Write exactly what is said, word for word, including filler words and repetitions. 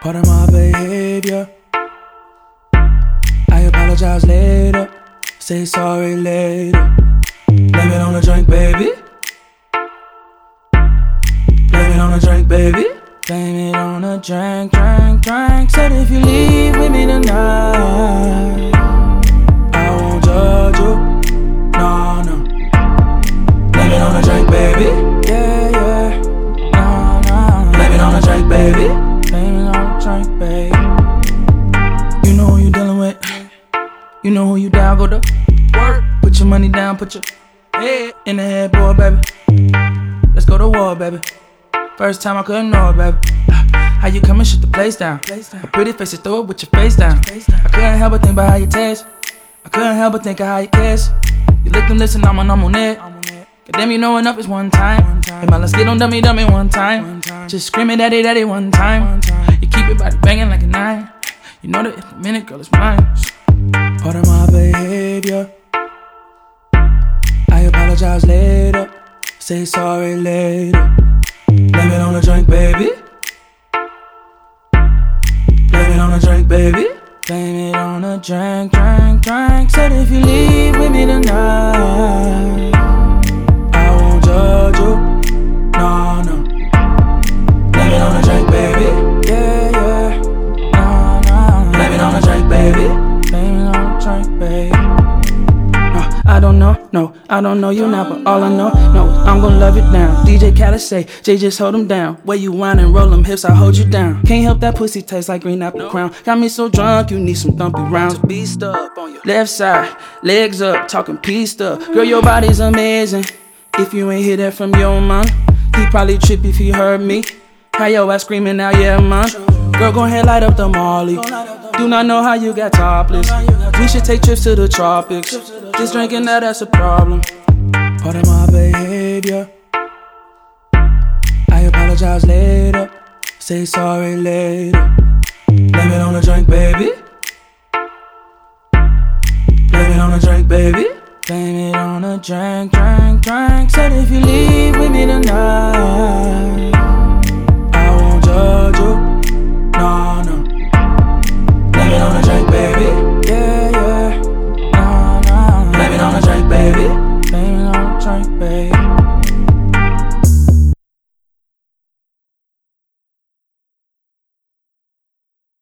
Part of my behavior. I apologize later. Say sorry later. Blame it on the drink, baby. Blame it on the drink, baby. Blame it on the drink, drink, drink. Said if you leave with me tonight, I won't judge you. No, no. Blame it on the drink, baby. Yeah, yeah. No, no. Blame it on the drink, baby. Blame it on the drink, baby. You know who you dealing with. You know who you down, go to work. Put your money down, put your head in the headboard, baby. Let's go to war, baby. First time I couldn't know it, baby. How you come and shut the place down? A pretty face, you throw it with your face down. I couldn't help but think about how you taste. I couldn't help but think of how you kiss. You lick them lips and I'm on, I'm on it. Goddamn, you know enough is one time. Hey, man, let's get on dummy, dummy one time. Just screaming daddy, daddy one time. You keep your body banging like a nine. You know that if a minute, girl, it's mine. Part of my behavior. I apologize later. Say sorry later. Blame it on the drink, baby. Blame it on the drink, baby. Blame it on the drink, drink, drink. Said if you leave with me tonight, I won't judge you. No, no. Blame it on the drink, baby. Yeah, yeah. No, no. Blame it on the drink, baby. Blame it on the drink, baby. I don't know, no, I don't know you now, but all I know, no, I'm gon' love it now. D J Khaled say, Jay, just hold him down. Where you whine and roll them hips, I hold you down. Can't help that pussy taste like green apple crown. Got me so drunk, you need some thumpy rounds. Beast up on your left side, legs up, talking peace stuff. Girl, your body's amazing. If you ain't hear that from your man, he probably trip if he heard me. How your ass screaming out, yeah, man. Girl, go ahead, light up the Molly. Do not know how you got topless. We should take trips to the tropics. Just drinking that, that's a problem. Part of my behavior. I apologize later. Say sorry later. Blame it on the drink, baby. Blame it on the drink, baby. Blame it on the drink, drink, drink. Said if you leave with me tonight,